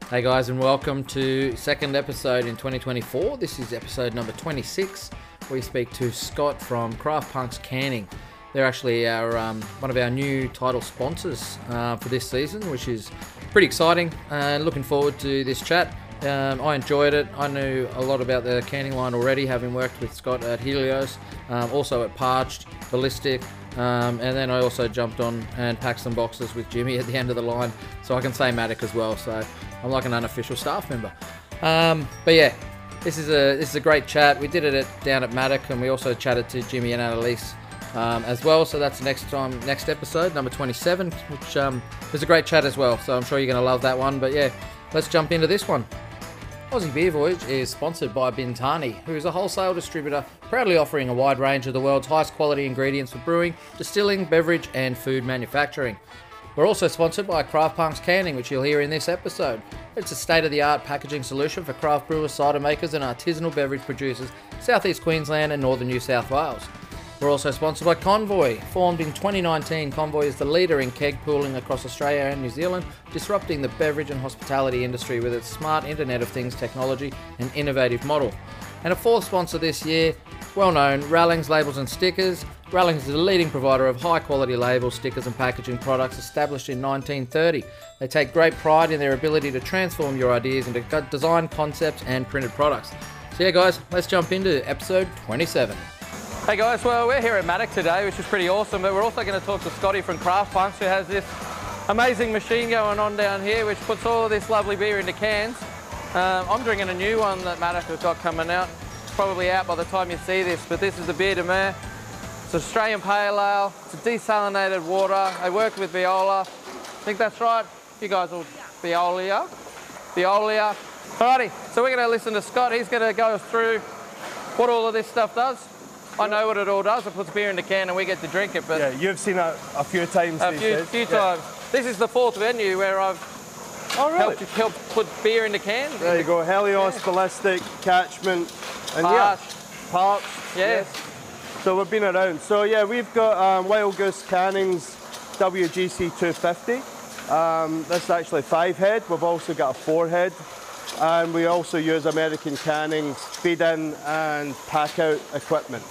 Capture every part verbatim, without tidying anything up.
Hey guys, and welcome to second episode in twenty twenty-four. This is episode number twenty-six. We speak to Scott from Craft Punks Canning. They're actually our um, one of our new title sponsors uh, for this season, which is pretty exciting. And uh, looking forward to this chat. Um, I enjoyed it. I knew a lot about the canning line already, having worked with Scott at Helios, um, also at Parched, Ballistic, um, and then I also jumped on and packed some boxes with Jimmy at the end of the line, so I can say Matic as well. So I'm like an unofficial staff member. Um, but yeah, this is a this is a great chat. We did it at, down at Matic, and we also chatted to Jimmy and Annalise um, as well. So that's next time, next episode, number twenty-seven, which um, is a great chat as well. So I'm sure you're going to love that one. But yeah, let's jump into this one. Aussie Beer Voyage is sponsored by Bintani, who is a wholesale distributor proudly offering a wide range of the world's highest quality ingredients for brewing, distilling, beverage and food manufacturing. We're also sponsored by Craft Punks Canning, which you'll hear in this episode. It's a state-of-the-art packaging solution for craft brewers, cider makers and artisanal beverage producers Southeast Queensland and Northern New South Wales. We're also sponsored by Convoy. Formed in twenty nineteen, Convoy is the leader in keg pooling across Australia and New Zealand, disrupting the beverage and hospitality industry with its smart Internet of Things technology and innovative model. And a fourth sponsor this year, well known, Rallings Labels and Stickers. Rallings is the leading provider of high quality labels, stickers and packaging products established in nineteen thirty. They take great pride in their ability to transform your ideas into design concepts and printed products. So yeah guys, let's jump into episode twenty-seven. Hey guys, well we're here at Matic today, which is pretty awesome, but we're also going to talk to Scotty from Craft Punks, who has this amazing machine going on down here which puts all of this lovely beer into cans. Um, I'm drinking a new one that Matic has got coming out. It's probably out by the time you see this, but this is the Bière de Mer. It's an Australian Pale Ale, it's a desalinated water. They work with Viola. I think that's right. You guys will Veolia. Veolia. Alrighty, so we're going to listen to Scott. He's going to go through what all of this stuff does. I know what it all does. It puts beer in the can and we get to drink it. But yeah, you've seen it a few times. A few, few yeah. times. This is the fourth venue where I've oh, really? helped, helped put beer in the can. There you go. Helios, yeah. Ballistic, Catchment, and Parched. yeah, Parched. Yes. yes. So we've been around. So yeah, we've got um, Wild Goose Canning's W G C two fifty. Um, this is actually five head. We've also got a four head. And we also use American Canning's feed in and pack out equipment.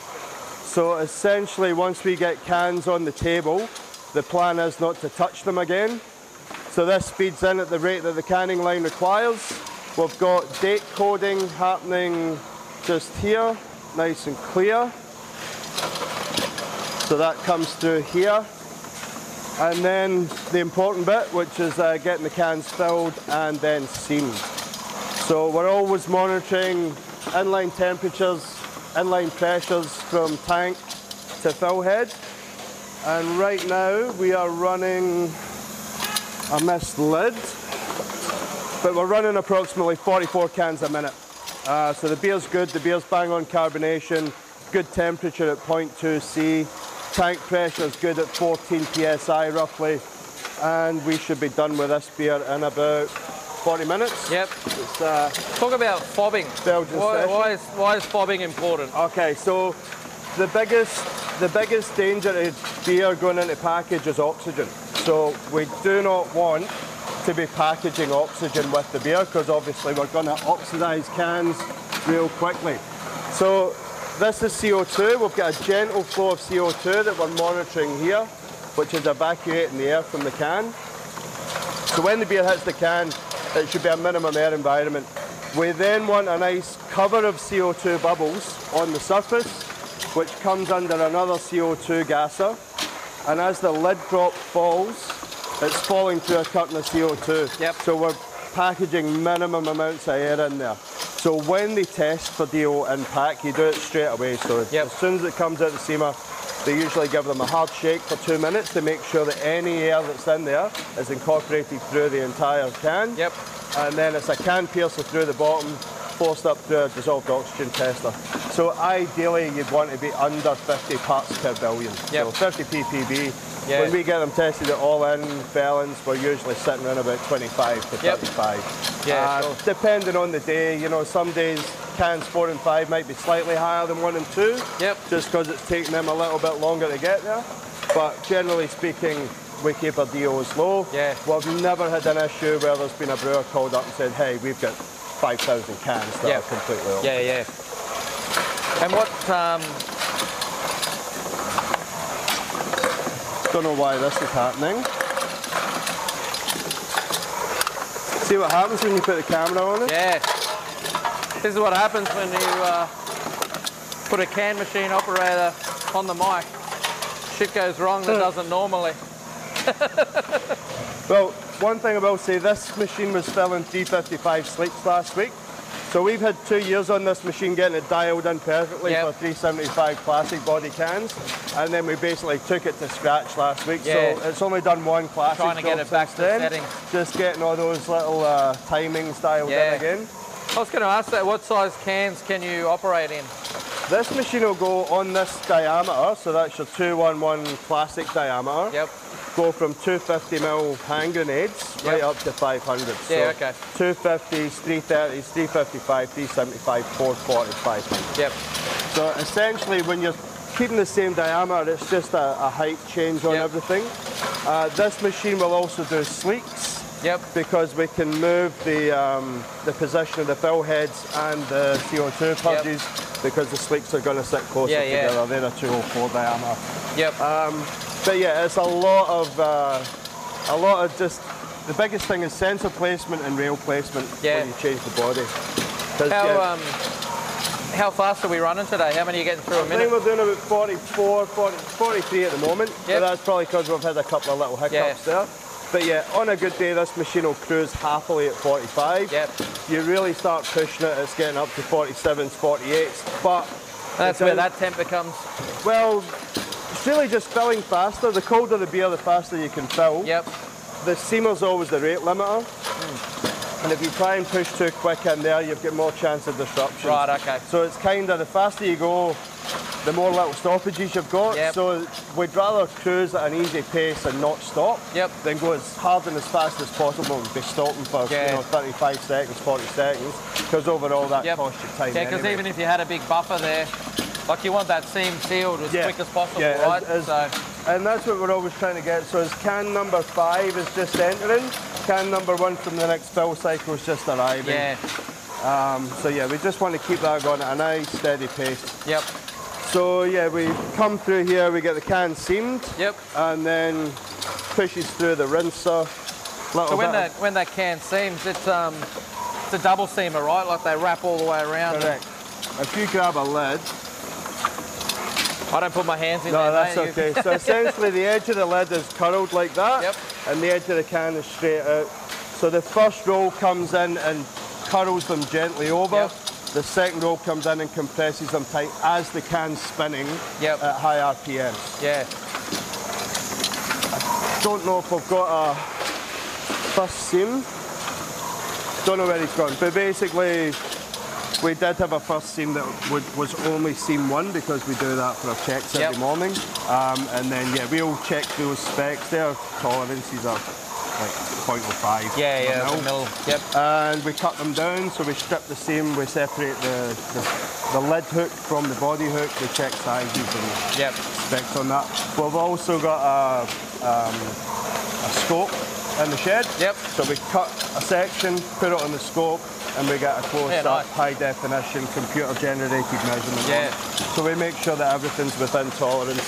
So essentially, once we get cans on the table, the plan is not to touch them again. So this feeds in at the rate that the canning line requires. We've got date coding happening just here, nice and clear. So that comes through here. And then the important bit, which is uh, getting the cans filled and then seamed. So we're always monitoring inline temperatures, inline pressures from tank to fill head. And right now we are running a mist lid, but we're running approximately forty-four cans a minute. Uh, so the beer's good, the beer's bang on carbonation, good temperature at zero point two C, tank pressure is good at fourteen P S I roughly, and we should be done with this beer in about forty minutes. Yep. It's, uh, Talk about fobbing. Belgian why, why, is, why is fobbing important? Okay, so the biggest the biggest danger to beer going into package is oxygen. So we do not want to be packaging oxygen with the beer, because obviously we're going to oxidize cans real quickly. So this is C O two. We've got a gentle flow of C O two that we're monitoring here, which is evacuating the air from the can. So when the beer hits the can, it should be a minimum air environment. We then want a nice cover of C O two bubbles on the surface, which comes under another C O two gasser. And as the lid drop falls, it's falling through a curtain of C O two. Yep. So we're packaging minimum amounts of air in there. So when they test for D O in pack, you do it straight away. So yep. as soon as it comes out the seamer, they usually give them a hard shake for two minutes to make sure that any air that's in there is incorporated through the entire can. Yep. And then it's a can piercer through the bottom, forced up through a dissolved oxygen tester. So ideally you'd want to be under fifty parts per billion. Yep. So fifty P P B. Yeah. When we get them tested at all in felons, we're usually sitting around about twenty-five to yep. thirty-five. Yeah, uh, sure. Depending on the day, you know, some days cans four and five might be slightly higher than one and two. Yep. Just because it's taking them a little bit longer to get there. But generally speaking, we keep our D Os low. Yeah. We've never had an issue where there's been a brewer called up and said, hey, we've got five thousand cans that Yeah. are completely open. Yeah, yeah. And what, um, Don't know why this is happening. See what happens when you put the camera on it? yeah. This is what happens when you uh, put a can machine operator on the mic. Shit goes wrong that doesn't normally. Well, one thing I will say, this machine was filling three fifty-five sleeps last week. So we've had two years on this machine getting it dialed in perfectly Yep. for three seventy-five classic body cans. And then we basically took it to scratch last week. Yeah. So it's only done one classic Trying to get job it back since to then. settings. Just getting all those little uh, timings dialed Yeah. in again. I was going to ask that, what size cans can you operate in? This machine will go on this diameter, so that's your two one one classic diameter. Yep. Go from two fifty mil hand grenades right Yep. up to five hundred. Yeah, so okay. two fifties, three thirties, three fifty-five, three seventy-five, four forty, five hundred. Yep. So essentially, when you're keeping the same diameter, it's just a, a height change on Yep. everything. Uh, this machine will also do sleeks, Yep. because we can move the um, the position of the fill heads and the C O two purges, because the sleeks are going to sit closer Yeah, yeah. together. They're a two oh four diameter. Yep. But yeah, it's a lot of uh, a lot of just the biggest thing is sensor placement and rail placement Yeah. when you change the body. 'Cause, How, yeah, um, how fast are we running today? How many are you getting through a I think minute? we're doing about forty-four, forty, forty-three at the moment. Yep. But that's probably because we've had a couple of little hiccups Yeah. there. But yeah, on a good day, this machine will cruise happily at forty-five. Yep. You really start pushing it, it's getting up to forty-sevens, forty-eights. But That's the where down- that temp becomes. well, it's really just filling faster. The colder the beer, the faster you can fill. Yep. The seamer's always the rate limiter. And if you try and push too quick in there, you've got more chance of disruption. Right, okay. So it's kind of, the faster you go, the more little stoppages you've got. Yep. So we'd rather cruise at an easy pace and not stop Yep. than go as hard and as fast as possible and be stopping for Yeah. you know, thirty-five seconds, forty seconds, because overall that Yep. costs you time Yeah, because anyway. even if you had a big buffer there, like you want that seam sealed as Yeah. quick as possible, Yeah, right? as- as- so, And that's what we're always trying to get. So as can number five is just entering, can number one from the next fill cycle is just arriving. yeah. Um, so yeah, we just want to keep that going at a nice steady pace. Yep. So yeah, we come through here, we get the can seamed, Yep. and then pushes through the rinser. Little So when bit that when that can seams, it's um it's a double seamer, right? Like they wrap all the way around. of, correct. If you grab a lid, I don't put my hands in no, there. that's mate. You- okay. So essentially, the edge of the lid is curled like that, Yep. and the edge of the can is straight out. So the first roll comes in and curls them gently over. Yep. The second roll comes in and compresses them tight as the can's spinning Yep. at high R P Ms. Yeah. Don't know if we've got a first seam. Don't know where he's gone. But basically, we did have a first seam that would, was only seam one, because we do that for our checks Yep. every morning. Um, and then, yeah, we'll check those specs. Their tolerances are like point oh five. Yeah, yeah. per The mil. mill. Yep. And we cut them down, so we strip the seam, we separate the, the, the lid hook from the body hook, we check sizes and Yep. specs on that. We've also got a, um, a scope in the shed. Yep. So we cut a section, put it on the scope, and we get a close Yeah, up, nice. high definition, computer generated measurement. on Yeah. it. So we make sure that everything's within tolerance.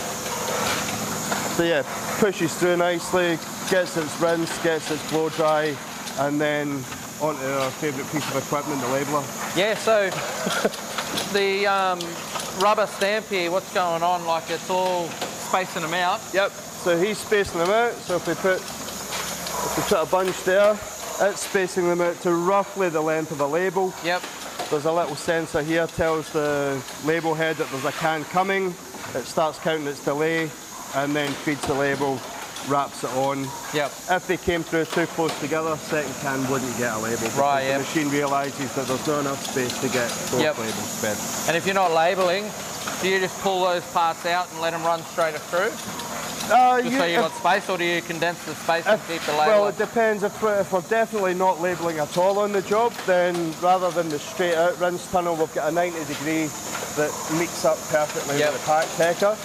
So yeah, pushes through nicely, gets its rinse, gets its blow dry, and then onto our favourite piece of equipment, the labeler. Yeah. So the um, rubber stamp here, what's going on? Like it's all spacing them out. Yep. So he's spacing them out. So if we put if we put a bunch there, it's spacing them out to roughly the length of a label. Yep. There's a little sensor here, tells the label head that there's a can coming. It starts counting its delay, and then feeds the label, wraps it on. Yep. If they came through too close together, second can wouldn't get a label. because Right, The yep. machine realises that there's not enough space to get both Yep. labels fed. And if you're not labelling, do you just pull those parts out and let them run straight through? Uh, Just you- so you've if- got space, or do you condense the space and If- keep the label? well, it depends. If we're, if we're definitely not labelling at all on the job, then rather than the straight out rinse tunnel, we've got a ninety degree that meets up perfectly Yep. with the pack pecker.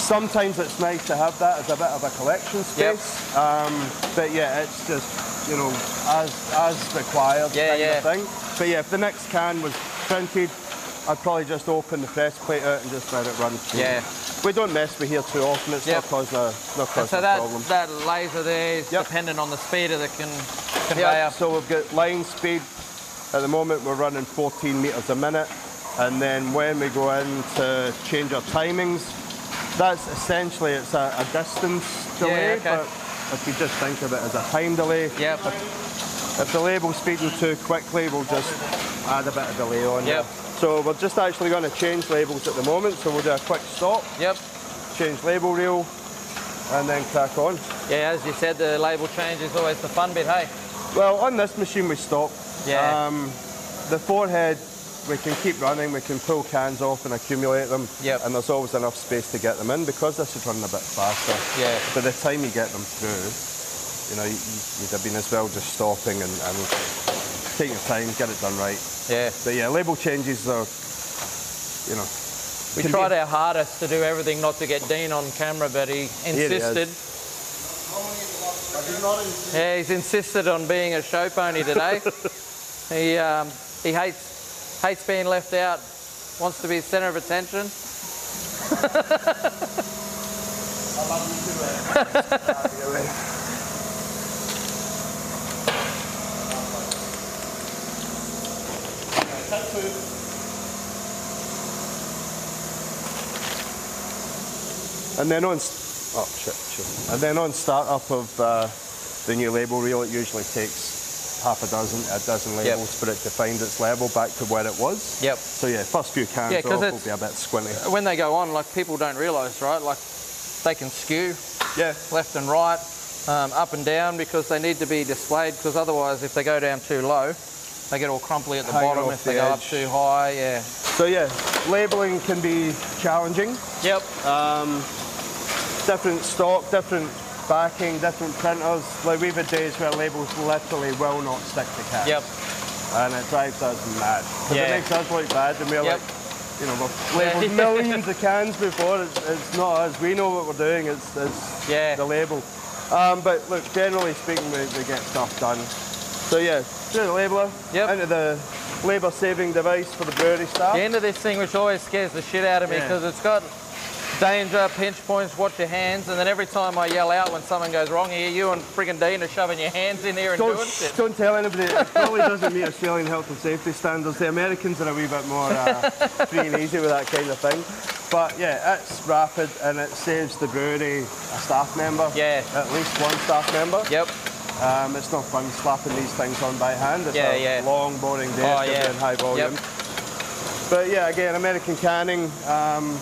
sometimes it's nice to have that as a bit of a collection space. Yep. Um, but yeah, it's just, you know, as as required yeah, kind yeah. of thing. But yeah, if the next can was printed, I'd probably just open the press plate out and just let it run through. Yeah. We don't mess with here too often. It's yep. not causing a, not causing so a that, problem. that laser there is yep. dependent on the speed of the con conveyor. Yeah, so we've got line speed. At the moment we're running fourteen metres a minute. And then when we go in to change our timings, that's essentially, it's a, a distance delay. Yeah, okay. But if you just think of it as a time delay, yep. if, if the label's speeding too quickly, we'll just add a bit of delay on yep. there. So we're just actually going to change labels at the moment, so we'll do a quick stop, yep. change label reel, and then crack on. Yeah, as you said, the label change is always the fun bit, hey? Well, on this machine we stop. Yeah. Um, the forehead, we can keep running, we can pull cans off and accumulate them, yep. and there's always enough space to get them in because this is running a bit faster. Yeah. By the time you get them through, you know, you, you'd have been as well just stopping and, and take your time, get it done right. Yeah. But yeah, label changes are, you know. We tried our hardest to do everything not to get Dean on camera, but he insisted. He yeah, he's insisted on being a show pony today. he um, he hates hates being left out, wants to be the centre of attention. I love you too, eh? And then on, oh shit, shit. And then on startup of uh, the new label reel, it usually takes half a dozen, a dozen labels yep. for it to find its level back to where it was. Yep. So yeah, first few cans yeah, off will be a bit squinty. When they go on, like people don't realise, right? Like they can skew, yeah, left and right, um, up and down because they need to be displayed. Because otherwise, if they go down too low, they get all crumply at the Hang bottom. If they the go edge. up too high, yeah. So yeah, labelling can be challenging. Yep. Um, different stock, different backing, different printers. Like we've had days where labels literally will not stick to cans. Yep. And it drives us mad. Because yeah. it makes us look bad and we're yep. like, you know, we've labelled millions of cans before. It's, it's not us. We know what we're doing. It's, it's yeah. the label. Um, but look, generally speaking, we, we get stuff done. So yeah, through the labeler, yep. into the labour saving device for the brewery staff. The end of this thing, which always scares the shit out of me, because yeah. it's got danger, pinch points, watch your hands, and then every time I yell out when something goes wrong here, you and friggin' Dean are shoving your hands in here and don't, doing shit. Don't tell anybody. It probably doesn't meet Australian health and safety standards. The Americans are a wee bit more uh, free and easy with that kind of thing. But yeah, it's rapid and it saves the brewery a staff member. Yeah. At least one staff member. Yep. Um, it's not fun slapping these things on by hand. It's yeah, a yeah. long, boring day oh, yeah. in high volume. Yep. But yeah, again, American Canning, um,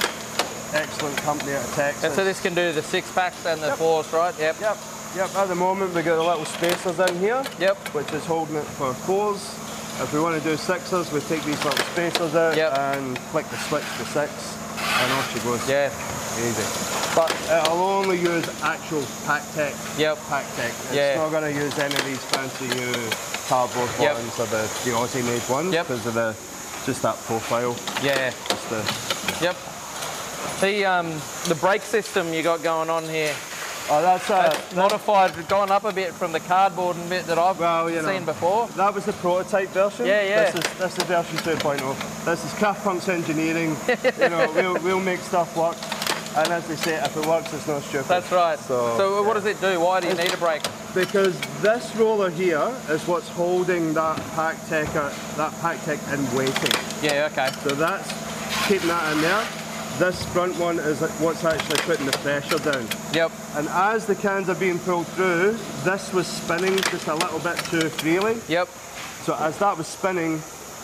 excellent company out of Texas. And so this can do the six packs and the yep. fours, right? Yep. Yep. Yep. At the moment, we've got the little spacers in here. Yep. Which is holding it for fours. If we want to do sixers, we take these little spacers out yep. and click the switch to six, and off she goes. Yeah. Easy. But it'll only use actual PackTech. Yep. PackTech. It's yeah. not going to use any of these fancy new cardboard yep. buttons or the, the Aussie made ones because yep. of the just that profile. Yeah. Just the. Yep. The um the brake system you got going on here. Oh, that's uh, that's modified, gone up a bit from the cardboard and bit that I've well, you seen know, before. That was the prototype version. Yeah, yeah. This is this is version two point oh. This is Craft Punks engineering. You know, we'll we'll make stuff work. And as they say, if it works, it's not stupid. That's right. So, so what yeah. does it do? Why do you it's, need a brake? Because this roller here is what's holding that PackTech, uh, that PackTech in waiting. Yeah, okay. So that's keeping that in there. This front one is what's actually putting the pressure down. Yep. And as the cans are being pulled through, this was spinning just a little bit too freely. Yep. So as that was spinning,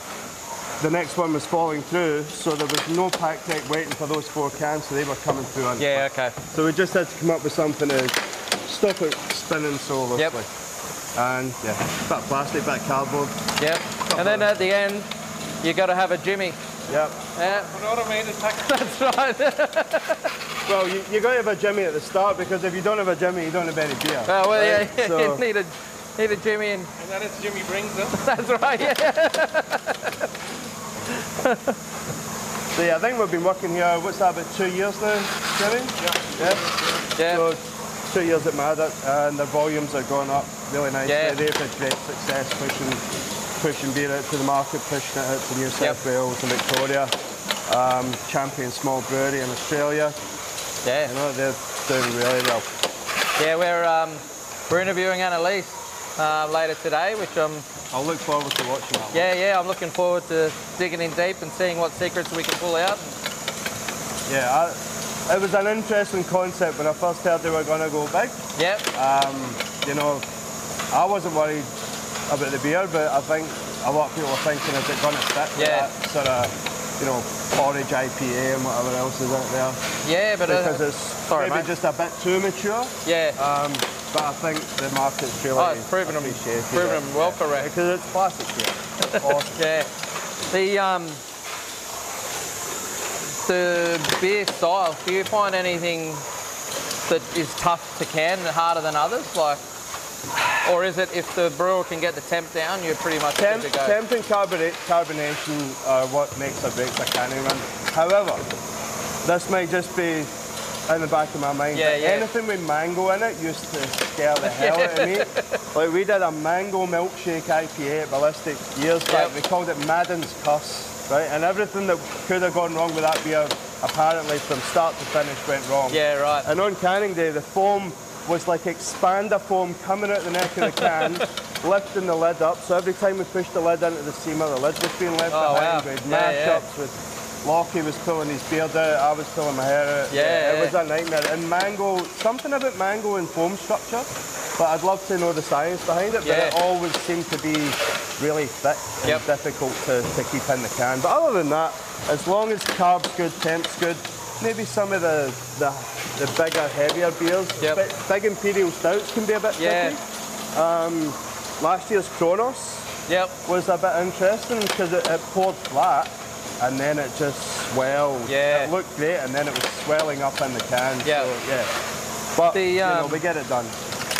the next one was falling through, so there was no PackTech waiting for those four cans, so they were coming through on. Yeah, okay. So we just had to come up with something to stop it spinning so loosely. Yep. And yeah, bit of plastic, bit of cardboard. Yep. And then at the end, you got to have a Jimmy. Yep. Yeah. An automated package. That's right. Well, you, you got to have a Jimmy at the start, because if you don't have a Jimmy, you don't have any beer. Oh, well, right? yeah, yeah. So, you need a, need a Jimmy and... And that is Jimmy brings them. That's right, yeah. So yeah, I think we've been working here, what's that, about two years now, Jimmy? Yeah. Yeah? Yeah. So two years at Maddock, and their volumes are going up really nicely. Yeah. They've had great success pushing pushing beer out to the market, pushing it out to New South Yep. Wales and Victoria. Um, champion small brewery in Australia. Yeah. You know, they're doing really well. Yeah, we're um, we're interviewing Annalise uh, later today, which I'm. I'll look forward to watching that one. Yeah, yeah, I'm looking forward to digging in deep and seeing what secrets we can pull out. Yeah, I, it was an interesting concept when I first heard they were going to go big. Yep. Um, you know, I wasn't worried about the beer, but I think a lot of people are thinking, is it going to fit with Yeah. that sort of, you know, porridge I P A and whatever else is out there? Yeah, but Because uh, it's sorry, maybe mate. just a bit too mature. Yeah. Um, but I think the market's really Oh, it's proven them, appreciated proven it. them well correct. Because it's classic beer. Awesome. Yeah. The um, the beer style. Do you find anything that is tough to can harder than others? Like, or is it if the brewer can get the temp down, you're pretty much Temp, good to go? temp and carbonate, carbonation are what makes or breaks a canning run. However, this might just be in the back of my mind. Yeah, but yeah. Anything with mango in it used to scare the hell out of me. Like we did a mango milkshake I P A at Ballistic years back. Yep. We called it Madden's Cuss, right? And everything that could have gone wrong with that beer, apparently from start to finish went wrong. Yeah, right. And on canning day, the foam was like expander foam coming out the neck of the can, lifting the lid up. So every time we pushed the lid into the seamer, the lid was being left Oh, behind. wow. We had Yeah, yeah. mashups with Lockie was pulling his beard out, I was pulling my hair out. Yeah, It yeah. was a nightmare. And mango, something about mango and foam structure, but I'd love to know the science behind it, but Yeah. it always seemed to be really thick and Yep. difficult to, to keep in the can. But other than that, as long as carb's good, temp's good, maybe some of the the, the bigger, heavier beers, Yep. big, big imperial stouts can be a bit Yeah. tricky. Um, last year's Kronos Yep. was a bit interesting because it, it poured flat and then it just swelled. Yeah. It looked great and then it was swelling up in the can. Yeah. So, yeah. But, The, you know, um, we get it done.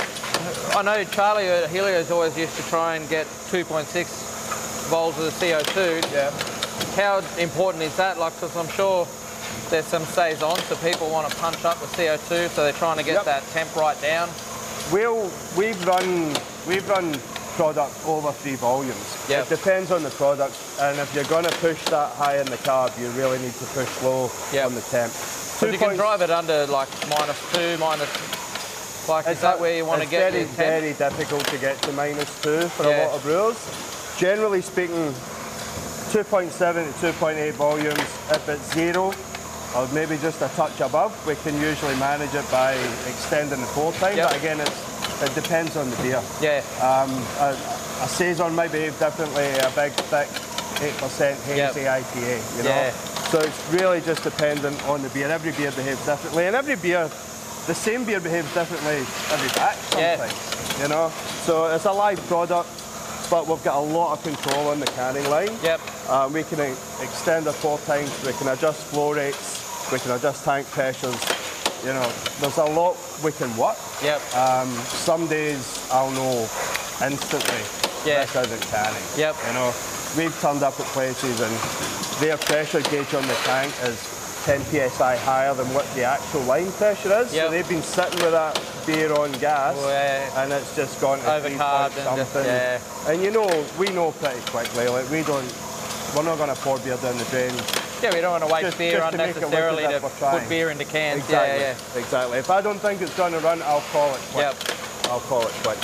I know Charlie at Helios always used to try and get two point six volts of the C O two. Yeah. How important is that? Like, because I'm sure there's some saison, so people want to punch up the C O two, so they're trying to get Yep. that temp right down. We'll, we've run we've run product over three volumes. Yep. It depends on the product, and if you're going to push that high in the carb, you really need to push low Yep. on the temp. But you can point- drive it under like minus two, minus. Like, is It's that a- where you want to it's get very, your temp? very difficult to get to minus two for Yeah. a lot of brewers. Generally speaking, two point seven to two point eight volumes. If it's zero, or maybe just a touch above, we can usually manage it by extending the pour time. Yep. But again, it's, it depends on the beer. Yeah. Um, a, a saison might behave differently. A big, thick, eight percent hazy Yep. I P A. You know. Yeah. So it's really just dependent on the beer. Every beer behaves differently, and every beer, the same beer behaves differently every batch Yeah. sometimes. You know. So it's a live product, but we've got a lot of control on the canning line. Yep. Um, we can e- extend our pour times. We can adjust flow rates. We can adjust tank pressures. You know, there's a lot we can work. Yep. Um, some days I'll know instantly Yeah. this isn't canning. Yep. You know, we've turned up at places and their pressure gauge on the tank is ten P S I higher than what the actual line pressure is. Yep. So they've been sitting with that beer on gas Oh, yeah. and it's just gone to three Overcarbed point and just- something. yeah. And you know, we know pretty quickly, like we don't, we're not going to pour beer down the drain. Yeah, we don't want to waste Just- beer just to make it look unnecessarily as to if we're trying. put beer into cans. Exactly. Yeah, yeah. Exactly. If I don't think it's going to run, I'll call it quick. Yep. I'll call it quick.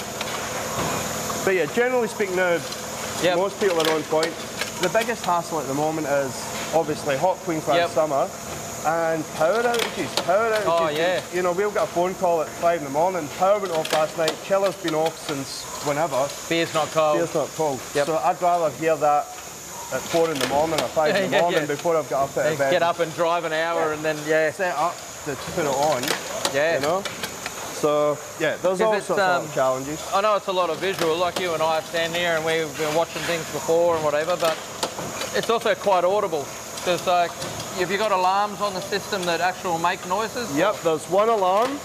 But yeah, generally speaking now, Yep. most people are on point. The biggest hassle at the moment is obviously hot Queensland Yep. summer and power outages. Power outages. Oh, yeah. You know, we'll get a phone call at five in the morning. Power went off last night. Chiller's been off since whenever. Beer's not cold. Beer's not cold. Yep. So I'd rather hear that at four in the morning or five in the Yeah, morning yeah. before I've got up out of bed. Get up and drive an hour and then, yeah. Set up to put it on. Yeah. You know? So, yeah, there's all it's, sorts um, of challenges. I know it's a lot of visual, like you and I stand here and we've been watching things before and whatever, but it's also quite audible. Because like, have you got alarms on the system that actually make noises? Yep, there's one alarm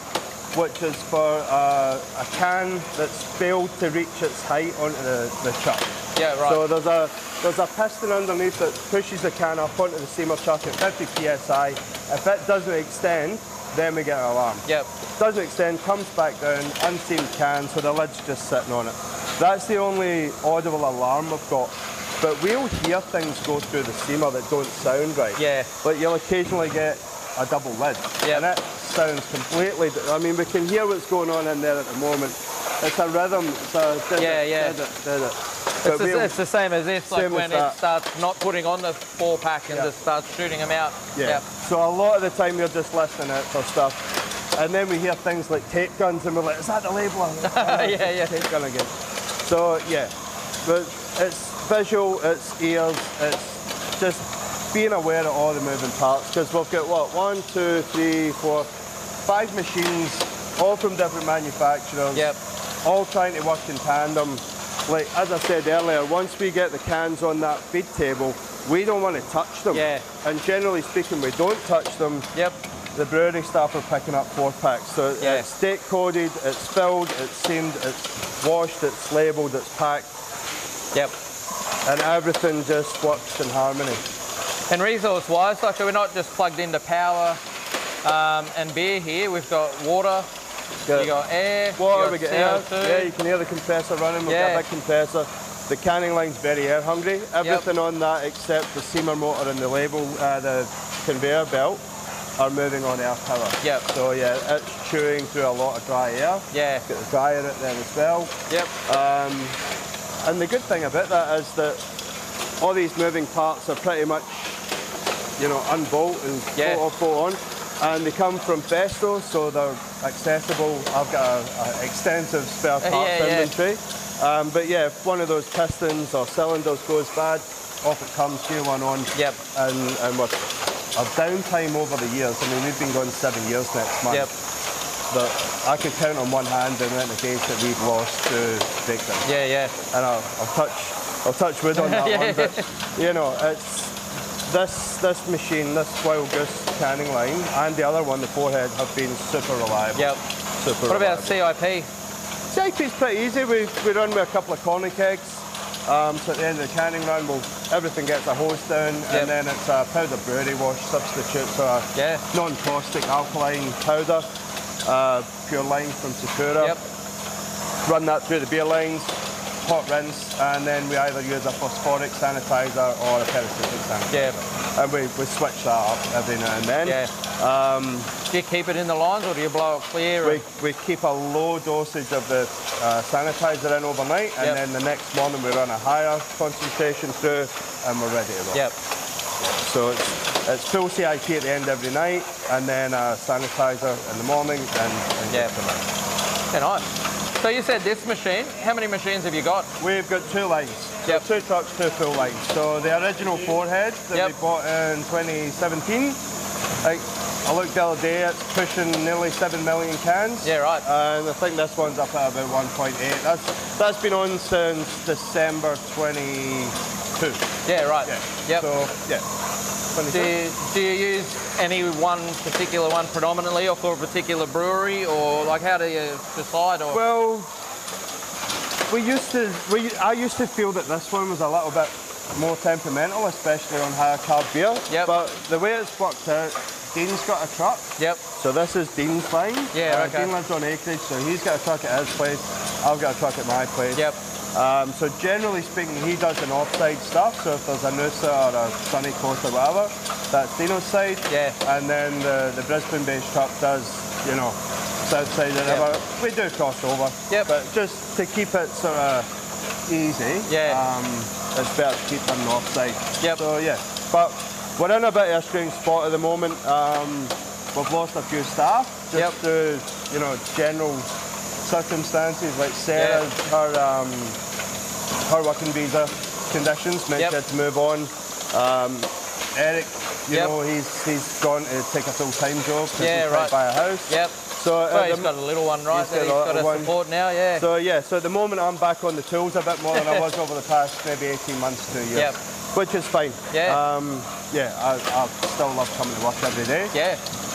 which is for uh, a can that's failed to reach its height onto the, the chuck. Yeah, right. So there's a there's a piston underneath that pushes the can up onto the steamer chuck at fifty P S I. If it doesn't extend, then we get an alarm. Yep. Doesn't extend, comes back down, unsealed can, so the lid's just sitting on it. That's the only audible alarm we've got. But we'll hear things go through the steamer that don't sound right. Yeah. Like you'll occasionally get a double lid. Yep. And it sounds completely, I mean, we can hear what's going on in there at the moment. It's a rhythm, it's a did Yeah, it, yeah. did it, did it. It's But the, we'll- it's the same as this, like Same as when it that. starts not putting on the four pack and Yeah. just starts shooting them out. Yeah. So a lot of the time you're just listening out for stuff. And then we hear things like tape guns and we're like, is that the labeler? Yeah, yeah. Tape gun again. So yeah, but it's visual, it's ears, it's just being aware of all the moving parts. Because we've got what, one, two, three, four, five machines, all from different manufacturers. Yep. All trying to work in tandem. Like, as I said earlier, once we get the cans on that feed table, we don't want to touch them. Yeah. And generally speaking, we don't touch them. Yep. The brewery staff are picking up four packs. So Yeah. it's date coded, it's filled, it's seamed, it's washed, it's labelled, it's packed, Yep. and everything just works in harmony. And resource-wise, like we're not just plugged into power um, and beer here. We've got water, Yeah. you got air, Water, you we got get air. C O two. Yeah, you can hear the compressor running. We've Yeah. got a big compressor. The canning line's very air hungry. Everything on that except the seamer motor and the label, uh, the conveyor belt, are moving on air power. Yep. So yeah, it's chewing through a lot of dry air. Yeah. Get the dryer out there as well. Yep. Um, and the good thing about that is that all these moving parts are pretty much, you know, unbolt and Yeah. bolt off, bolt on. And they come from Festo, so they're accessible. I've got an extensive spare parts Yeah, yeah. inventory. Um, but yeah, if one of those pistons or cylinders goes bad, off it comes, gear one on. Yep. And, and we're, our downtime over the years, I mean, we've been going seven years next month. Yep. But I could count on one hand the amount of days that we've lost to breakdown. Yeah, yeah. And I'll, I'll touch, I'll touch wood on that Yeah. one. But you know, it's this this machine, this Wild Goose canning line, and the other one, the Forehead, have been super reliable. Yep. Super. What about reliable. C I P? C I P's pretty easy. We we run with a couple of corner kegs. Um, so at the end of the canning run, we'll, everything gets a hose down, Yep. and then it's a powder brewery wash substitute for a Yeah. non-caustic alkaline powder, uh, pure lime from Sakura. Yep. Run that through the beer lines, hot rinse, and then we either use a phosphoric sanitizer or a parasitic sanitizer. Yeah. And we, we switch that up every now and then. Yeah. Um, Do you keep it in the lines or do you blow it clear? we, we keep a low dosage of the uh, sanitizer in overnight, and Yep. then the next morning we run a higher concentration through, and we're ready to roll. Yep. So it's, it's full C I P at the end every night, and then a sanitizer in the morning, and, and Yeah. good for night. Yeah, nice. So you said this machine. How many machines have you got? We've got two lines. So Yep. two trucks, two full lines. So the original Forehead that Yep. we bought in twenty seventeen, like, I looked the other day, it's pushing nearly seven million cans. Yeah, right. And I think this one's up at about one point eight. That's that's been on since December twenty-two. Yeah, right. Yeah. Yep. So yeah. Do twenty-two. you, do you use any one particular one predominantly, or for a particular brewery, or like how do you decide? Or Well, we used to. We I used to feel that this one was a little bit more temperamental, especially on higher carb beer. Yep. But the way it's worked out, Dean's got a truck. Yep. So this is Dean's line. Yeah, Uh, okay. Dean lives on acreage, so he's got a truck at his place. I've got a truck at my place. Yep. Um, so generally speaking, he does an offside stuff. So if there's a Noosa or a Sunny Coast or whatever, that's Dino's side. Yeah. And then the, the Brisbane-based truck does, you know, south side of the Yep. river. We do cross over. Yep. But just to keep it sort of easy, Yeah. um, it's better to keep them offside. Yep. So yeah, but we're in a bit of a strange spot at the moment. Um, we've lost a few staff just Yep. through, you know, general circumstances. Like Sarah, her um, her working visa conditions meant Yep. she had to move on. Um, Eric, you Yep. know, he's he's gone to take a full time job because Yeah, he's right. trying to buy a house. Yep. So Well, at he's the- got a little one, right? he's That got he's a got to little one. support now. Yeah. So yeah, so at the moment I'm back on the tools a bit more than I was over the past maybe eighteen months to a year. Yep. Which is fine. Yeah. Um, yeah, I, I still love coming to work every day. Yeah.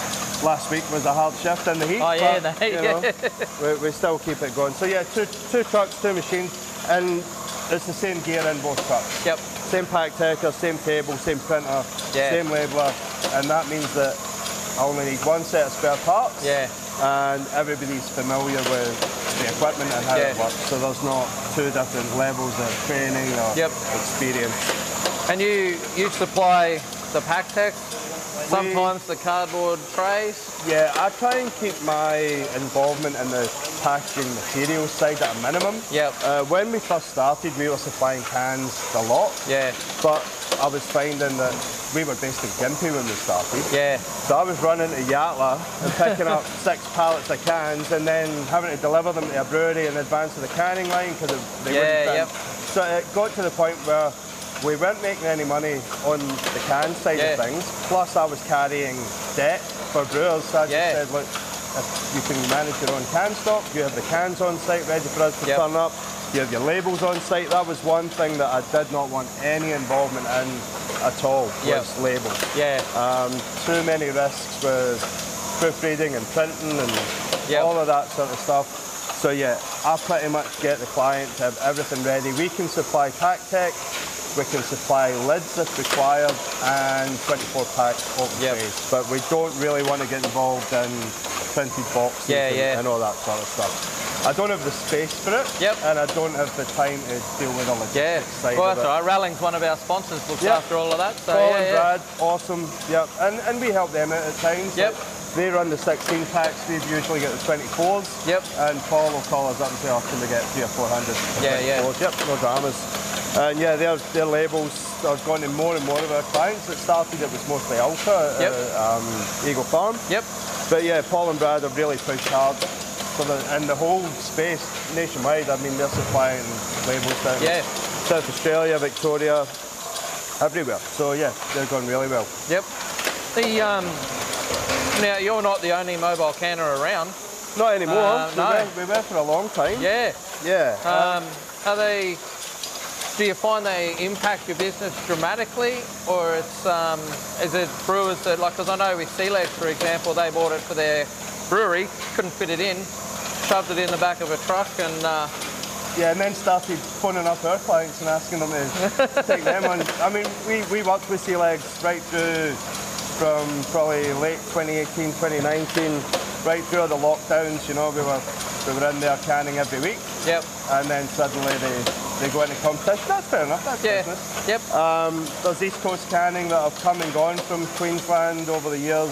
last week was a hard shift in the heat. Oh yeah, but, the heat, you know, yeah. we, we still keep it going. So yeah, two, two trucks, two machines, and it's the same gear in both trucks. Yep. Same pack taker, same table, same printer, Yeah. same labeler, and that means that I only need one set of spare parts. Yeah. And everybody's familiar with the equipment and how Yeah. it works. So there's not two different levels of training or Yep. experience. And you you supply the pack text, sometimes the cardboard trays. Yeah, I try and keep my involvement in the packaging materials side at a minimum. Yep. Uh, when we first started, we were supplying cans a lot, Yeah. but I was finding that we were based in Gympie when we started. Yeah. So I was running to Yatla and picking up six pallets of cans and then having to deliver them to a brewery in advance of the canning line because they Yeah, wouldn't fit. yep. So it got to the point where we weren't making any money on the can side Yeah. of things. Plus I was carrying debt for brewers. So I just Yeah. said, look, if you can manage your own can stock, you have the cans on site ready for us to Yep. turn up, you have your labels on site. That was one thing that I did not want any involvement in at all, was Yep. labels. Yeah. Um, too many risks with proofreading and printing and Yep. all of that sort of stuff. So yeah, I pretty much get the client to have everything ready. We can supply pack tech, we can supply lids if required, and twenty-four pack open Yep. trays. But we don't really want to get involved in printed boxes Yeah, and, yeah. and all that sort of stuff. I don't have the space for it, Yep. and I don't have the time to deal with the logistics Yeah. side Well, of that's it. all right. Ralling's one of our sponsors, looks Yep. after all of that. So Paul yeah, and yeah. Brad, awesome. Yep, and and we help them out at times. Yep. Like, they run the sixteen packs. We usually get the twenty-fours. Yep. And Paul will call us up and say, "Oh, can we get three or four hundred?" Yeah, yeah. Yep, no dramas. And yeah, their their labels are going to more and more of our clients. It started, it was mostly Ultra, Yep. uh, um, Eagle Farm. Yep. But yeah, Paul and Brad have really pushed hard. So the, in the whole space nationwide, I mean, they're supplying labels down Yeah. South Australia, Victoria, everywhere. So yeah, they're going really well. Yep. The um. Now you're not the only mobile canner around. Not anymore. Uh, we, no. were, we were for a long time. Yeah. Yeah. Um. Are they? Do you find they impact your business dramatically, or it's um, is it brewers that like? Because I know with Sea Legs, for example, they bought it for their brewery, couldn't fit it in, shoved it in the back of a truck, and uh, yeah, and then started phoning up our clients and asking them to take them on. I mean, we, we worked with Sea Legs right through from probably late twenty eighteen, twenty nineteen, right through the lockdowns. You know, we were we were in there canning every week, yep, and then suddenly they, they go into competition. That's fair enough. That's yeah, business. yep, Um, there's East Coast canning that have come and gone from Queensland over the years.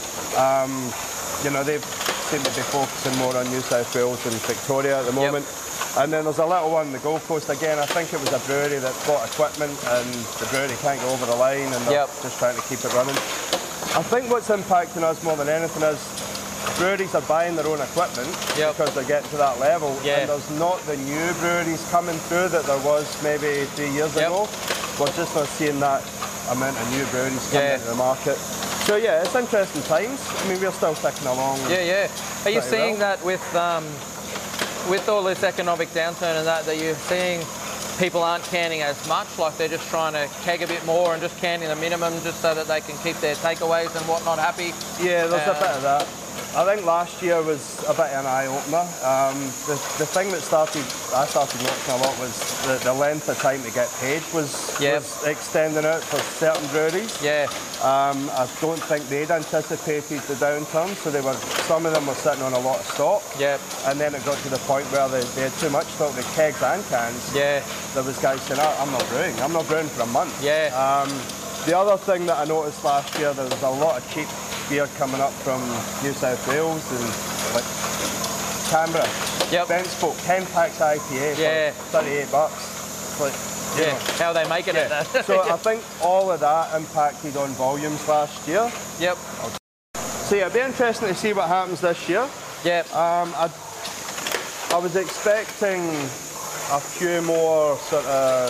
Um, you know, they seem to be focusing more on New South Wales and Victoria at the moment. And then there's a little one on the Gold Coast. Again, I think it was a brewery that bought equipment and the brewery can't go over the line and they're Yep. just trying to keep it running. I think what's impacting us more than anything is breweries are buying their own equipment Yep. because they're getting to that level. Yeah. And there's not the new breweries coming through that there was maybe three years Yep. ago. We're just not seeing that amount of new breweries coming Yeah. into the market. So yeah, it's interesting times. I mean, we're still ticking along. yeah, yeah. Are you Pretty seeing well. that with um, with all this economic downturn and that, that you're seeing people aren't canning as much, like they're just trying to keg a bit more and just canning the minimum just so that they can keep their takeaways and whatnot happy? Yeah, there's Uh, a bit of that. I think last year was a bit of an eye-opener. Um, the, the thing that started, I started noticing a lot was the, the length of time to get paid was, Yep. was extending out for certain breweries. Yeah, Um, I don't think they'd anticipated the downturn, so they were, some of them were sitting on a lot of stock. yeah, And then it got to the point where they, they had too much stock, with kegs and cans. yeah, There was guys saying, "Oh, I'm not brewing, I'm not brewing for a month." yeah, Um, the other thing that I noticed last year, there was a lot of cheap beer coming up from New South Wales and like Canberra. Yep. Ben spoke ten packs I P A Yeah. for thirty-eight bucks. It's like, you yeah. know. How are they making it? Yeah. Then? So I think all of that impacted on volumes last year. Yep, So yeah, it'll be interesting to see what happens this year. yep, Um, I, I was expecting a few more sort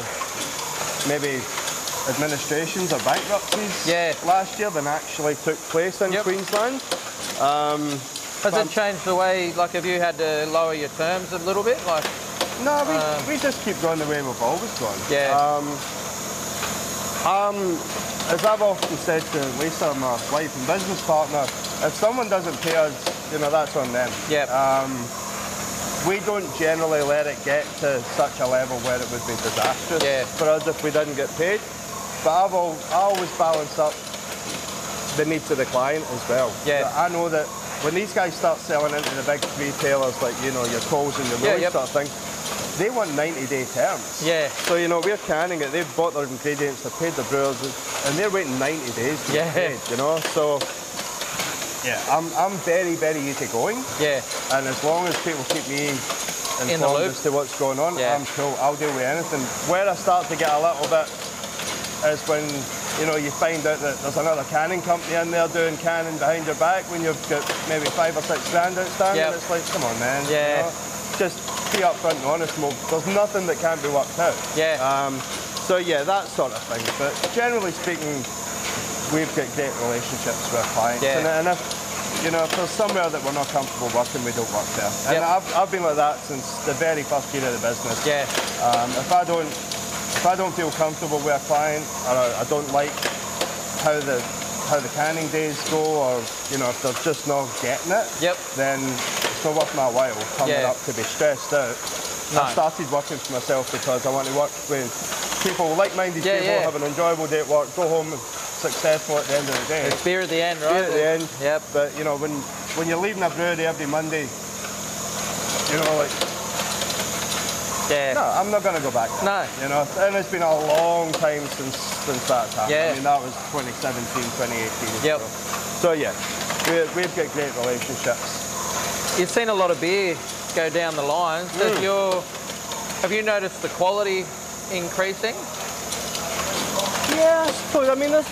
of maybe administrations or bankruptcies Yeah. last year than actually took place in Yep. Queensland. Um, Has it changed the way, like, have you had to lower your terms a little bit? Like, no, we, Um, we just keep going the way we've always gone. Yeah. Um, um, as I've often said to Lisa, my wife and business partner, if someone doesn't pay us, you know, that's on them. Yep. Um, we don't generally let it get to such a level where it would be disastrous Yeah. for us if we didn't get paid. But I've al I always balance up the needs of the client as well. Yeah. I know that when these guys start selling into the big retailers, like, you know, your Coles and your Yeah, Woolies yep. sort of thing, they want ninety day terms. Yeah. So, you know, we're canning it, they've bought their ingredients, they've paid the brewers, and they're waiting ninety days to Yeah. get paid, you know? So, yeah, I'm, I'm very, very easygoing. Yeah. And as long as people keep me In the informed loop. as to what's going on, Yeah. I'm cool. I'll deal with anything. Where I start to get a little bit is when, you know, you find out that there's another canning company in there doing canning behind your back when you've got maybe five or six grand outstanding. Yep. It's like, come on, man. Yeah. You know? Just be upfront and honest. Mo. There's nothing that can't be worked out. Yeah. Um, so yeah, that sort of thing. But generally speaking, we've got great relationships with our clients. Yeah. And, and if, you know, if there's somewhere that we're not comfortable working, we don't work there. And Yep. I've, I've been like that since the very first year of the business. Yeah. Um, if I don't, if I don't feel comfortable with a client, or I, I don't like how the how the canning days go, or you know, if they're just not getting it, Yep. then it's not worth my while coming Yeah. up to be stressed out. No. I started working for myself because I want to work with people, like-minded Yeah, people, yeah. have an enjoyable day at work, go home successful at the end of the day. It's beer at the end, right? Beer at the end. Yep. But you know, when when you're leaving a brewery every Monday, you know, like, Yeah. no, I'm not going to go back there. No. You know, and it's been a long time since since that's happened. Yeah. I mean, that was twenty seventeen, twenty eighteen. Yep. So, so yeah, we, we've got great relationships. You've seen a lot of beer go down the line. Does Mm. your, have you noticed the quality increasing? Yeah, I suppose. I mean, there's,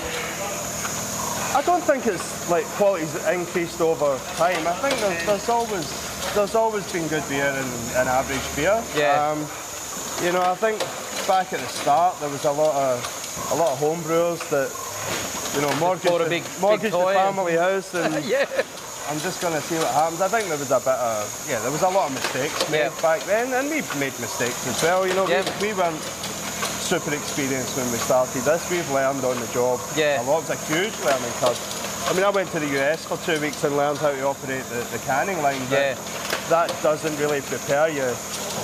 I don't think it's like quality's increased over time. I think there's, there's always there's always been good beer and, and average beer. Yeah. Um, you know, I think back at the start there was a lot of a lot of home brewers that, you know, mortgaged bought a the, big- big mortgaged the toy and- family house and Yeah. I'm just going to see what happens. I think there was a bit of, yeah, there was a lot of mistakes made Yeah. back then, and we've made mistakes as well. You know, Yeah. we, we weren't super experienced when we started this. We've learned on the job Yeah. a lot. It's a huge learning curve. I mean, I went to the U S for two weeks and learned how to operate the, the canning line, but Yeah. that doesn't really prepare you.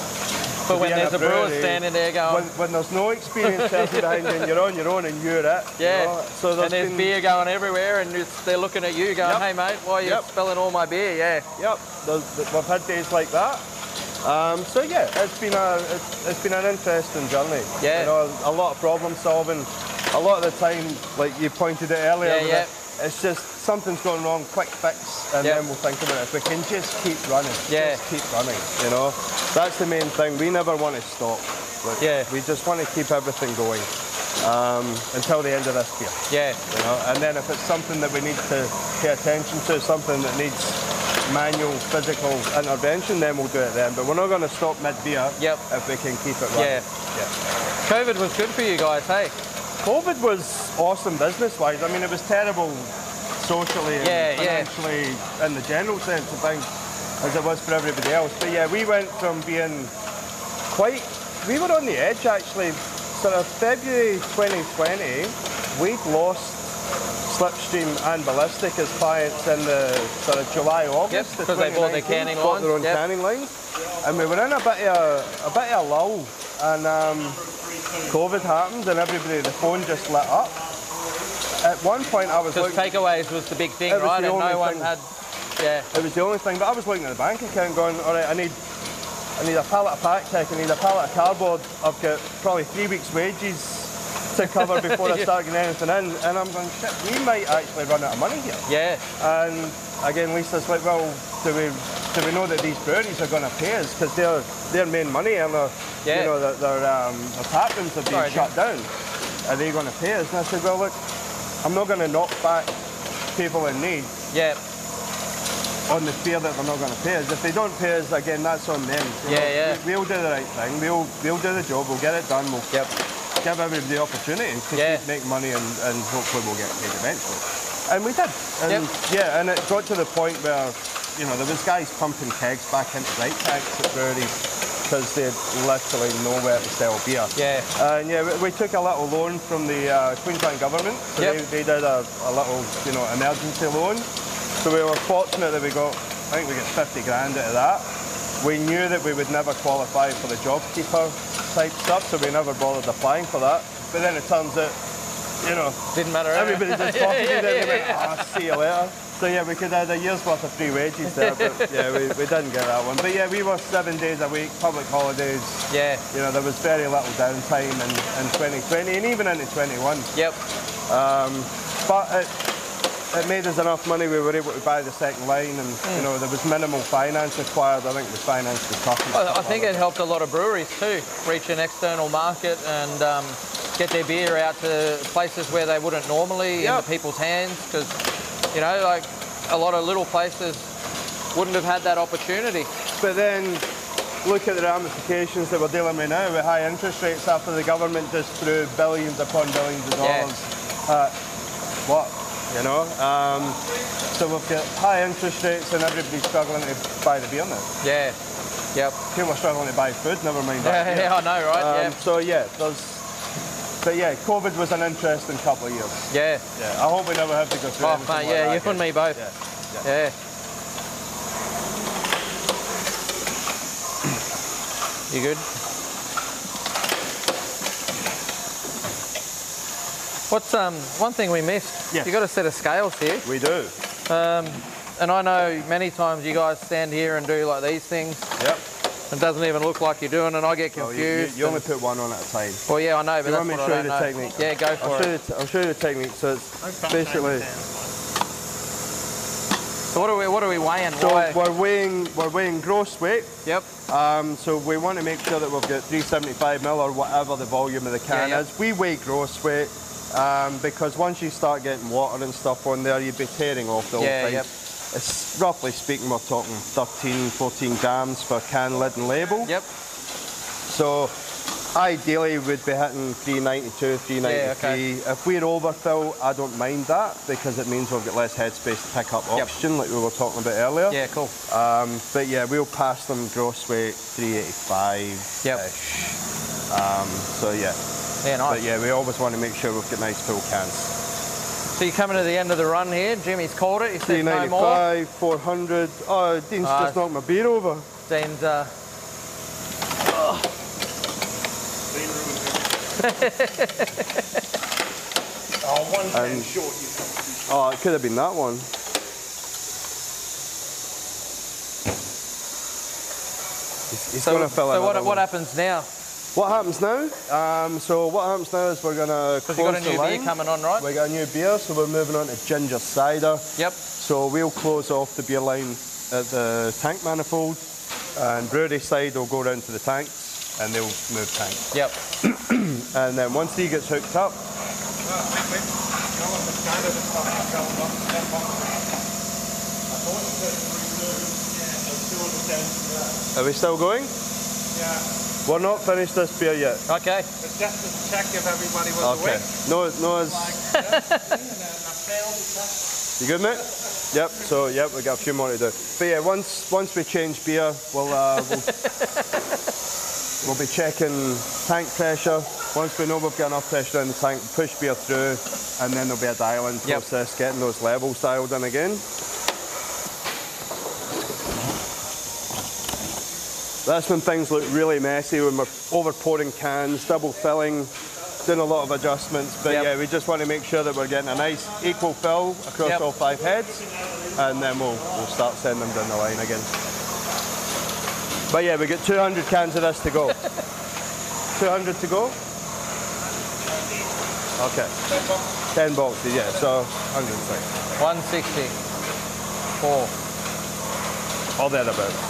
But when be in there's a a brewer brewery, standing there When, going, when there's no experienced person behind you and you're on your own and you're it. yeah, You know? So and there's been, beer going everywhere, and it's, they're looking at you going, Yep. hey mate, why are you Yep. spilling all my beer? Yeah. Yep, there's, we've had days like that. Um, so yeah, it's been a it's, it's been an interesting journey. Yeah. You know, a lot of problem solving. A lot of the time, like you pointed out earlier, Yeah, with yeah. it, it's just something's going wrong, quick fix, and Yep. then we'll think about it. If we can just keep running, Yeah. just keep running. You know, that's the main thing. We never want to stop. Like, Yeah. We just want to keep everything going um, until the end of this year. Yeah. You know, and then if it's something that we need to pay attention to, something that needs manual, physical intervention, then we'll do it then. But we're not going to stop mid-beer Yep. if we can keep it running. Yeah. Yeah. COVID was good for you guys, hey? COVID was awesome business-wise. I mean, it was terrible socially and Yeah, yeah. financially in the general sense of things, as it was for everybody else. But yeah, we went from being quite, we were on the edge actually. Sort of February twenty twenty, we'd lost Slipstream and Ballistic as clients in the sort of July, August. Yep, of 'cause they bought their twenty nineteen, canning bought their lines, own yep. canning lines. And we were in a bit of a, a bit of a lull. And um, COVID happened and everybody, the phone just lit up. At one point I was Because looking, takeaways was the big thing, It was right? the And no only one thing. had, yeah. it was the only thing, but I was looking at the bank account going, all right, I need I need a pallet of pack tech, I need a pallet of cardboard. I've got probably three weeks' wages to cover before I start getting anything in. And I'm going, shit, we might actually run out of money here. Yeah. And again, Lisa's like, well, do we do we know that these breweries are going to pay us because their their main money earner, Yeah. you know, their their, um, their tap rooms have been Sorry, shut down. Are they going to pay us? And I said, well, look, I'm not going to knock back people in need Yeah. on the fear that they're not going to pay us. If they don't pay us, again, that's on them. You Yeah, know, yeah. We, we'll do the right thing. We'll we'll do the job. We'll get it done. We'll Yep. give everybody the opportunity to Yeah. keep, make money, and, and hopefully we'll get paid eventually. And we did. And Yep. yeah, and it got to the point where, you know, there was guys pumping kegs back into right tanks at breweries because they had literally nowhere to sell beer. Yeah. And yeah, we, we took a little loan from the uh, Queensland government. So Yep. they, they did a, a little, you know, emergency loan. So So we were fortunate that we got, I think we got fifty grand out of that. We knew that we would never qualify for the JobKeeper type stuff, so we never bothered applying for that. But then it turns out, you know, didn't matter. everybody just talking to them, they went, ah, see you later. So yeah, we could have a year's worth of free wages there, but yeah, we, we didn't get that one. But yeah, we were seven days a week, public holidays. Yeah. You know, there was very little downtime in, in twenty twenty and even into twenty-one. Yep. Um, but it, it made us enough money, we were able to buy the second line, and mm. you know, there was minimal finance required. I think the finance was tough. I, I think it helped a lot of breweries too, reach an external market and um, get their beer out to places where they wouldn't normally, yep. into people's hands, because, you know, like a lot of little places wouldn't have had that opportunity. But then look at the ramifications that we're dealing with now with high interest rates after the government just threw billions upon billions of dollars. Yeah. Uh, what? You know? Um, so we've got high interest rates and everybody's struggling to buy the beer now. Yeah. Yep. People are struggling to buy food, never mind yeah, that. Yeah, yeah, I know, right? Um, yeah. So yeah, there's But yeah, COVID was an interesting couple of years. Yeah. Yeah. I hope we never have to go through oh, anything mate, like yeah, that you and me both. Yeah. yeah. yeah. You good? What's um one thing we missed? Yes. You got a set of scales here. We do. Um, and I know many times you guys stand here and do like these things. Yep. It doesn't even look like you're doing it. I get confused. Oh, you, you, you only put one on at a time. Well, yeah, I know, but you that's want me what to show I you the don't know. technique? Yeah, go for I'll it. Show you the, I'll show you the technique. So it's basically. So what are we what are we weighing? So Why? we're weighing we're weighing gross weight. Yep. Um, so we want to make sure that we've got three seventy-five mil or whatever the volume of the can yeah, yep. is. We weigh gross weight um, because once you start getting water and stuff on there, you'd be tearing off the yeah, whole thing. Yep. It's roughly speaking, we're talking thirteen, fourteen grams for can, lid and label. Yep. So ideally we'd be hitting three ninety-two, three ninety-three. Yeah, okay. If we're overfill, I don't mind that because it means we've got less headspace to pick up oxygen, yep. like we were talking about earlier. Yeah, cool. Um, but yeah, we'll pass them gross weight three eighty-five-ish. Yep. Um, so yeah. Yeah, nice. But yeah, we always want to make sure we've got nice full cans. So you're coming to the end of the run here. Jimmy's called it. He said no more. three ninety-five, four hundred. Oh, Dean's uh, just knocked my beer over. Dean's. Uh... Oh. oh, one um, short. Oh, it could have been that one. He's, he's so going to fill so in. what, what one. happens now? What happens now? Um, so what happens now is we're going to close the line. Because you've got a new beer coming on, right? We got a new beer, so we're moving on to ginger cider. Yep. So we'll close off the beer line at the tank manifold, and brewery side will go round to the tanks, and they'll move tanks. Yep. And then once he gets hooked up. Are we still going? Yeah. We're not finished this beer yet. Okay. But just to check if everybody was okay. awake. No, no, it's... You good, mate? Yep, so, yep, we got a few more to do. But yeah, once once we change beer, we'll, uh, we'll, we'll be checking tank pressure. Once we know we've got enough pressure in the tank, push beer through, and then there'll be a dial-in process, yep. getting those levels dialed in again. That's when things look really messy, when we're over pouring cans, double filling, doing a lot of adjustments. But yep. yeah, we just want to make sure that we're getting a nice equal fill across yep. all five heads, and then we'll, we'll start sending them down the line again. But yeah, we got two hundred cans of this to go. two hundred to go? Okay. ten boxes, yeah, so one hundred sixty. one sixty. Four. All thereabouts.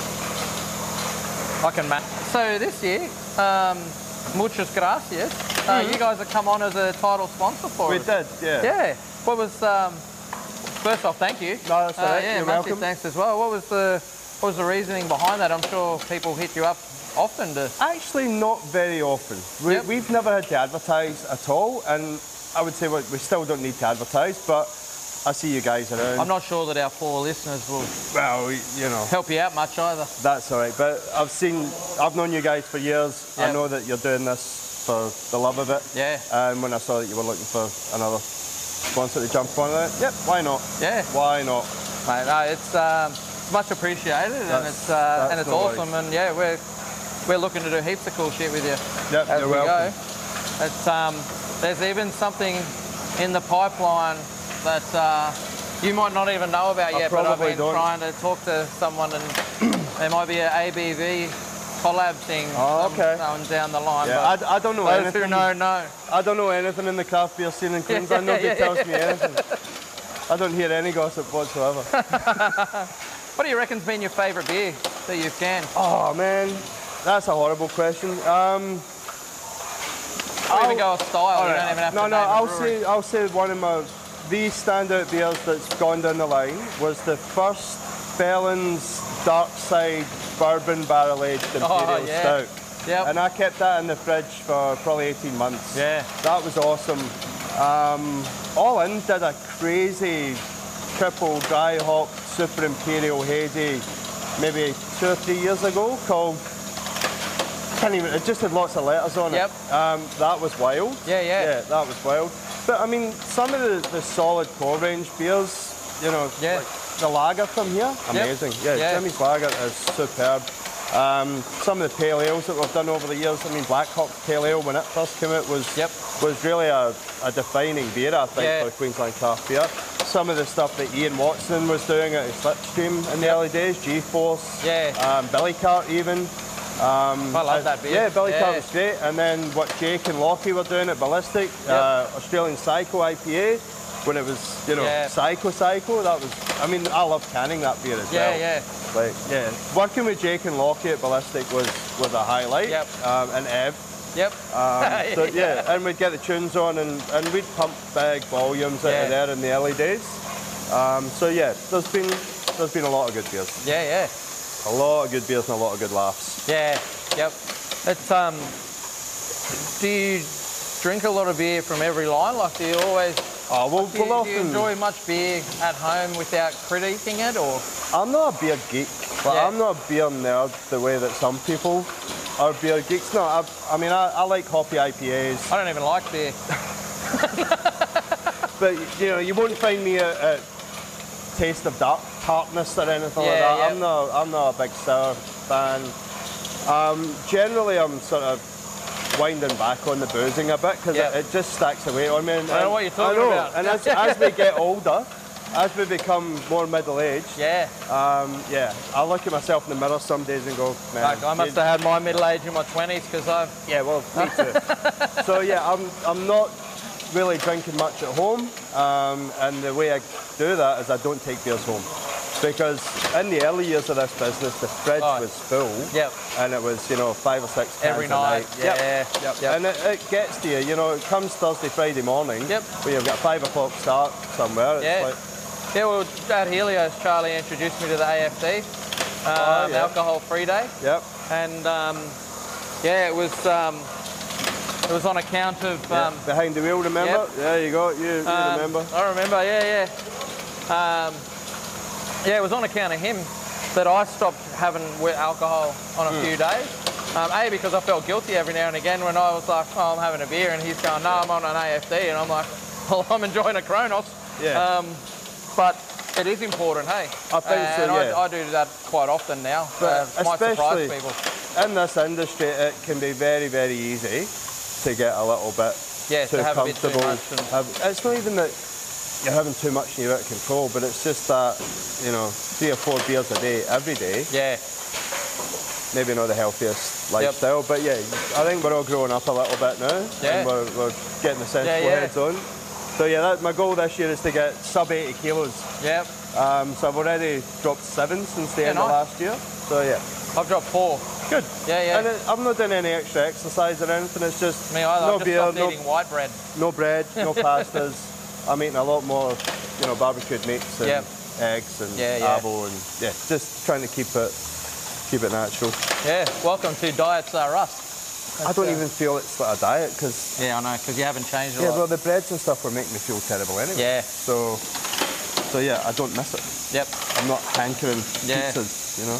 I can match. So this year, um, muchas gracias. Uh, mm-hmm. You guys have come on as a title sponsor for we us. We did, yeah. Yeah. What was, um, first off, thank you. No, that's all right. Uh, yeah, You're massive welcome. thanks as well. What was the what was the reasoning behind that? I'm sure people hit you up often to... Actually, not very often. We, yep. We've never had to advertise at all, and I would say we still don't need to advertise, but I see you guys around. I'm not sure that our four listeners will well, you know, help you out much either. That's all right, but I've seen, I've known you guys for years. Yep. I know that you're doing this for the love of it. Yeah. And when I saw that you were looking for another sponsor to jump on it, yep, why not? Yeah. Why not? Mate, no, it's um, much appreciated, and That's- it's uh, and that's it's no awesome. worries. And yeah, we're we're looking to do heaps of cool shit with you Yep, as you're we welcome. go. It's um, there's even something in the pipeline that uh, you might not even know about I yet, but I've probably been don't. trying to talk to someone, and there might be an A B V collab thing Oh, some- okay. going down the line. Yeah, but I, I don't know those anything. who know know. I don't know anything in the craft beer scene in Queensland. Nobody yeah, tells yeah. me anything. I don't hear any gossip whatsoever. What do you reckon's been your favourite beer that you've canned? Oh man, that's a horrible question. Um, Or even I'll- go with style. You Alright. don't even have no, to no. name a I'll brewery. say I'll say one of my the standout beers that's gone down the line was the first Felons Dark Side Bourbon Barrel Aged Imperial Oh, yeah. Stout. Yep. And I kept that in the fridge for probably eighteen months. Yeah. That was awesome. Um, All In did a crazy triple dry hop Super Imperial Hazy maybe two or three years ago called, can't even, it just had lots of letters on Yep. it. Um, that was wild. Yeah, yeah. Yeah, that was wild. But I mean, some of the, the solid core range beers, you know, Yeah. like the lager from here, amazing. Yeah, Yeah. Jimmy's lager is superb. Um, some of the pale ales that we've done over the years, I mean, Black Hawk Pale Ale, when it first came out, was Yep. was really a, a defining beer, I think, Yeah. for Queensland craft beer. Some of the stuff that Ian Watson was doing at Slipstream in the early days, G-Force, Yeah. um, Billy Cart even. I love that beer. Yeah, Billy yeah. Cart was great. And then what Jake and Lockie were doing at Ballistic, uh, Australian Psycho I P A, when it was, you know, Yeah. Psycho Psycho, that was, I mean, I love canning that beer as Yeah, well. yeah. Like, yeah, working with Jake and Lockie at Ballistic was, was a highlight. Yep. Um, and Ev. Yep. Um, so, yeah, and we'd get the tunes on and, and we'd pump big volumes out Yeah. of there in the early days. Um, so yeah, there's been, there's been a lot of good beers. Yeah, yeah. A lot of good beers and a lot of good laughs. Yeah, yep. It's um. Do you drink a lot of beer from every line? Like, do you always? Oh, well, Do you, we'll do you often- enjoy much beer at home without critiquing it, or? I'm not a beer geek, but Yeah. I'm not a beer nerd the way that some people are beer geeks. No, I, I mean, I, I like hoppy I P As, I don't even like beer. but you know, you won't find me at, at Taste of Dark Tartness or anything like Yeah, that. yeah. I'm not, I'm not a big sour fan. Um, generally, I'm sort of winding back on the boozing a bit because Yeah. it, it just stacks away on me. And, I know what you're talking I know. about. And as, as we get older, as we become more middle-aged, Yeah. um, yeah, I look at myself in the mirror some days and go, man, Like, I must you- have had my middle age in my twenties because I've. Yeah, well, me too. So yeah, I'm I'm not really drinking much at home, um, and the way I do that is I don't take beers home, because in the early years of this business, the fridge Oh. was full, Yep. and it was, you know, five or six cans Every a night. night. Yeah. Yep. Yep. Yep. And it, it gets to you, you know, it comes Thursday, Friday morning, Yep. where you've got a five o'clock start somewhere. It's Yeah. like, Yeah, well, at Helios, Charlie introduced me to the A F D, um, Oh, yeah. alcohol-free day, yep. and um, yeah, it was um, it was on account of. Yeah. Um, Behind the wheel, remember? Yep. There you go, you, you um, remember. I remember, yeah, yeah. Um, yeah, it was on account of him that I stopped having wi- alcohol on a Hmm. few days. Um, a, because I felt guilty every now and again when I was like, oh, I'm having a beer, and he's going, no, I'm on an A F D, and I'm like, well, I'm enjoying a Kronos. Yeah. Um, but it is important, hey. I think so, and yeah. I, I do that quite often now. But uh, might surprise especially- people. In this industry, it can be very, very easy to get a little bit Yeah, too to have a bit too comfortable. much and- Have- it's not even that you're having too much and you're out of control, but it's just that, you know, three or four beers a day, every day, Yeah, maybe not the healthiest lifestyle, but yeah, I think we're all growing up a little bit now, Yeah. and we're, we're getting the sensible Yeah, yeah. heads on. So yeah, that, my goal this year is to get sub eighty kilos. yep. Um, so I've already dropped seven since the Yeah, end of nice. last year. So yeah, I've dropped four. good. Yeah, yeah. And it, I'm not doing any extra exercise or anything. It's just Me either. no I've just beer, stopped no, eating white bread. no bread, no pastas. I'm eating a lot more, you know, barbecued meats and Yep. eggs and Yeah, yeah. avo and yeah, just trying to keep it keep it natural. Yeah, welcome to Diets Are Us. I don't uh, even feel it's like a diet because Yeah, I know, because you haven't changed a yeah, lot. well the breads and stuff were making me feel terrible anyway. Yeah. So so yeah, I don't miss it. Yep. I'm not hankering Yeah. pizzas, you know.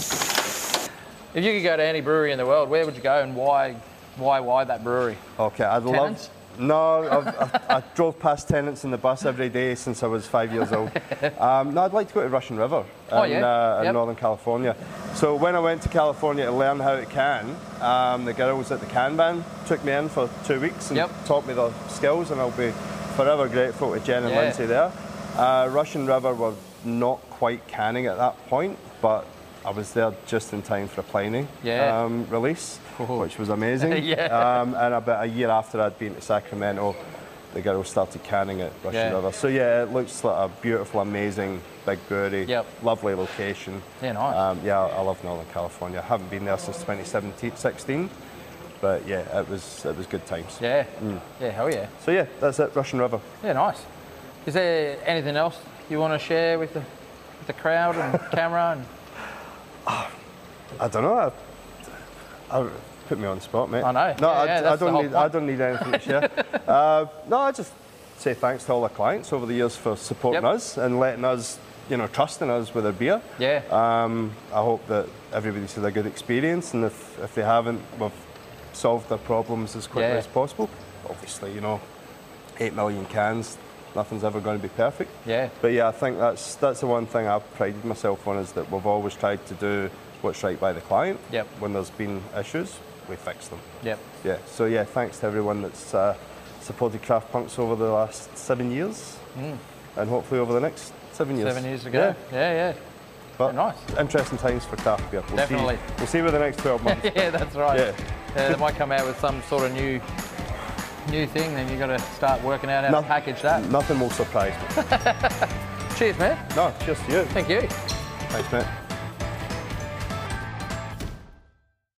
If you could go to any brewery in the world, where would you go and why, why, why that brewery? Okay, I'd Tenants? love No, I've, I, I drove past tenants in the bus every day since I was five years old. Um, no, I'd like to go to Russian River in, Oh, yeah? uh, in Yep. Northern California. So when I went to California to learn how to can, um, the girls at the Can Band took me in for two weeks and Yep. taught me the skills, and I'll be forever grateful to Jen and Yeah. Lindsay there. Uh, Russian River were not quite canning at that point, but I was there just in time for a Pliny Yeah. um, release, Cool. which was amazing. Yeah. Um, and about a year after I'd been to Sacramento, the girls started canning at Russian Yeah. River. So yeah, it looks like a beautiful, amazing big brewery. Yep. Lovely location. Yeah, nice. Um, yeah, I love Northern California. I haven't been there since twenty sixteen, but yeah, it was it was good times. Yeah. Yeah, hell yeah. So yeah, that's it, Russian River. Yeah, nice. Is there anything else you want to share with the, with the crowd and camera? And I don't know. I, I put me on the spot, mate. I know. No, Yeah, I, yeah, I that's the don't whole need. I point. don't need anything to share. uh, no, I just say thanks to all the clients over the years for supporting Yep. us and letting us, you know, trusting us with their beer. Yeah. Um, I hope that everybody's had a good experience, and if, if they haven't, we've solved their problems as quickly Yeah. as possible. Obviously, you know, eight million cans, nothing's ever going to be perfect. Yeah. But yeah, I think that's that's the one thing I've prided myself on, is that we've always tried to do what's right by the client. Yep. When there's been issues, we fix them. Yep. Yeah. So yeah, thanks to everyone that's uh, supported Craft Punks over the last seven years, and hopefully over the next seven years. Seven years to go. Yeah. Yeah, yeah. But Nice. interesting times for craft beer. We'll Definitely. See, we'll see where the next twelve months. Yeah, that's right. Yeah. Yeah, they might come out with some sort of new new thing, then you've got to start working out how No- to package that. Nothing will surprise me. Cheers, man. No, cheers to you. Thank you. Thanks, mate.